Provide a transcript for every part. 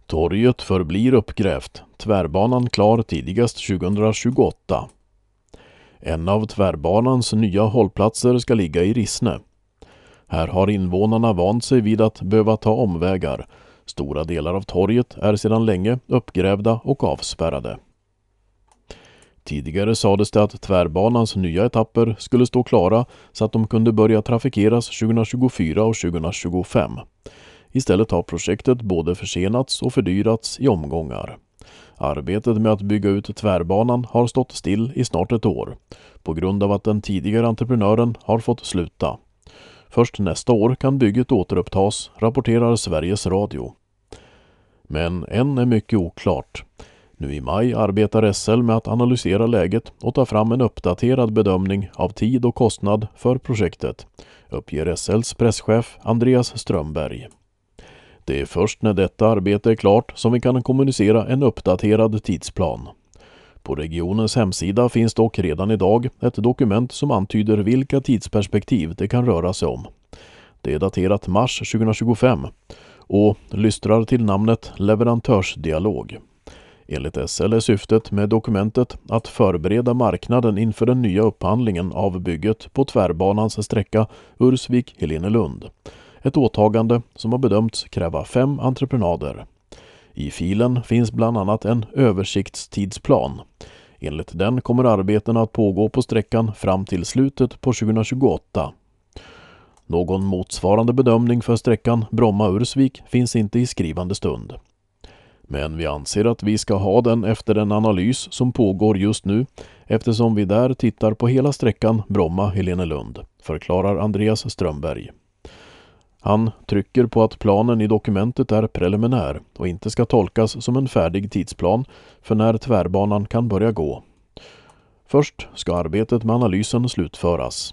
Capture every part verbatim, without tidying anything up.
Torget förblir uppgrävt, tvärbanan klar tidigast tjugohundratjugoåtta. En av tvärbanans nya hållplatser ska ligga i Rissne. Här har invånarna vant sig vid att behöva ta omvägar. Stora delar av torget är sedan länge uppgrävda och avspärrade. Tidigare sades det att tvärbanans nya etapper skulle stå klara så att de kunde börja trafikeras tjugohundratjugofyra och tjugohundratjugofem. Istället har projektet både försenats och fördyrats i omgångar. Arbetet med att bygga ut tvärbanan har stått still i snart ett år på grund av att den tidigare entreprenören har fått sluta. Först nästa år kan bygget återupptas, rapporterar Sveriges Radio. Men än är mycket oklart. Nu i maj arbetar S L med att analysera läget och ta fram en uppdaterad bedömning av tid och kostnad för projektet, uppger S L:s presschef Andreas Strömberg. Det är först när detta arbete är klart som vi kan kommunicera en uppdaterad tidsplan. På regionens hemsida finns dock redan idag ett dokument som antyder vilka tidsperspektiv det kan röra sig om. Det är daterat mars tjugohundratjugofem och lystrar till namnet leverantörsdialog. Enligt S L är syftet med dokumentet att förbereda marknaden inför den nya upphandlingen av bygget på tvärbanans sträcka Ursvik-Helenelund. Ett åtagande som har bedömts kräva fem entreprenader. I filen finns bland annat en översiktstidsplan. Enligt den kommer arbetena att pågå på sträckan fram till slutet på tjugohundratjugoåtta. Någon motsvarande bedömning för sträckan Bromma-Ursvik finns inte i skrivande stund. Men vi anser att vi ska ha den efter en analys som pågår just nu eftersom vi där tittar på hela sträckan Bromma-Helenelund, förklarar Andreas Strömberg. Han trycker på att planen i dokumentet är preliminär och inte ska tolkas som en färdig tidsplan för när tvärbanan kan börja gå. Först ska arbetet med analysen slutföras.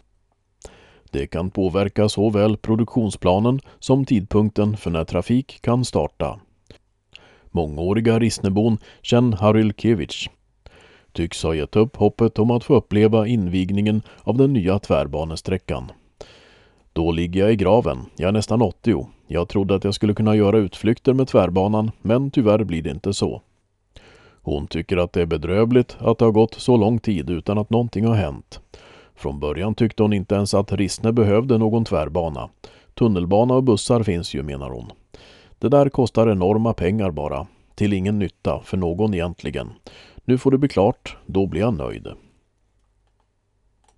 Det kan påverka såväl produktionsplanen som tidpunkten för när trafik kan starta. Mångåriga Rissnebon Chen Harylkiewicz tycks ha gett upp hoppet om att få uppleva invigningen av den nya tvärbanesträckan. Då ligger jag i graven, jag är nästan åttio. Jag trodde att jag skulle kunna göra utflykter med tvärbanan, men tyvärr blir det inte så. Hon tycker att det är bedrövligt att det har gått så lång tid utan att någonting har hänt. Från början tyckte hon inte ens att Rissne behövde någon tvärbana. Tunnelbana och bussar finns ju, menar hon. Det där kostar enorma pengar bara, till ingen nytta för någon egentligen. Nu får det bli klart, då blir jag nöjd.